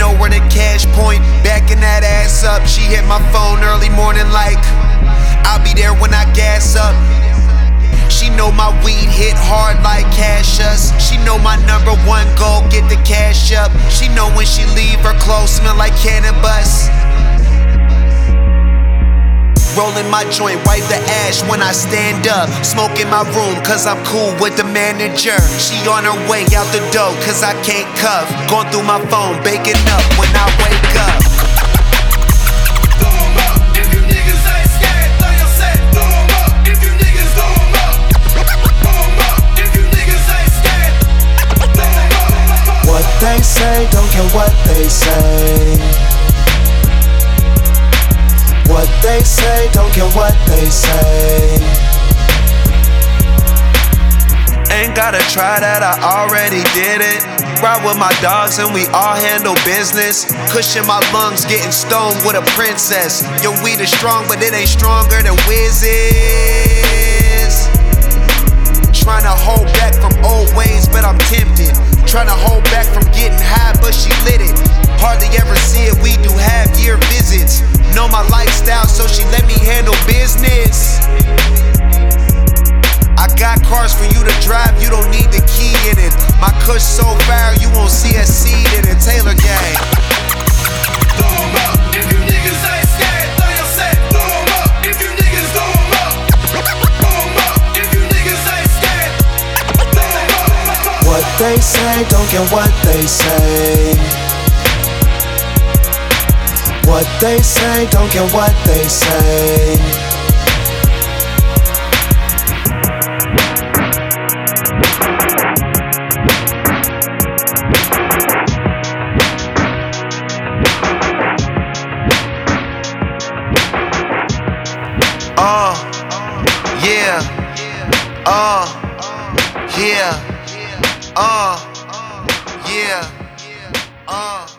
know where the cash point. Backing that ass up. She hit my phone early morning like I'll be there when I gas up. She know my weed hit hard like Cassius. She know my number one goal, get the cash up. She know when she leave, her clothes smell like cannabis. Rolling my joint, wipe the ash when I stand up. Smoke in my room cause I'm cool with the manager. She on her way out the door cause I can't cuff. Going through my phone, baking up when I wake up. Throw 'em up, if you niggas ain't scared, throw your set. Throw 'em up, if you niggas throw 'em up. Throw 'em up, if you niggas ain't scared. Throw 'em up. What they say, don't care what they say. What they say, don't care what they say. Ain't gotta try that, I already did it. Ride with my dogs and we all handle business. Cushion my lungs, getting stoned with a princess. Your weed is strong, but it ain't stronger than Wiz is. Tryna hold back from old ways, but I'm tempted. Tryna hold back from getting high, but she lit it. Hardly ever see it, we do half-year visits. Know my lifestyle, so she let me handle business. I got cars for you to drive, you don't need the key in it. My kush so fire, you won't see a seed in it. Taylor gang. Throw 'em up, if you niggas ain't scared, throw your set. Throw 'em up, if you niggas throw 'em up. Throw 'em up, if you niggas ain't scared. Throw 'em up. What they say, don't care what they say. What they say, don't care what they say. Yeah, yeah, yeah,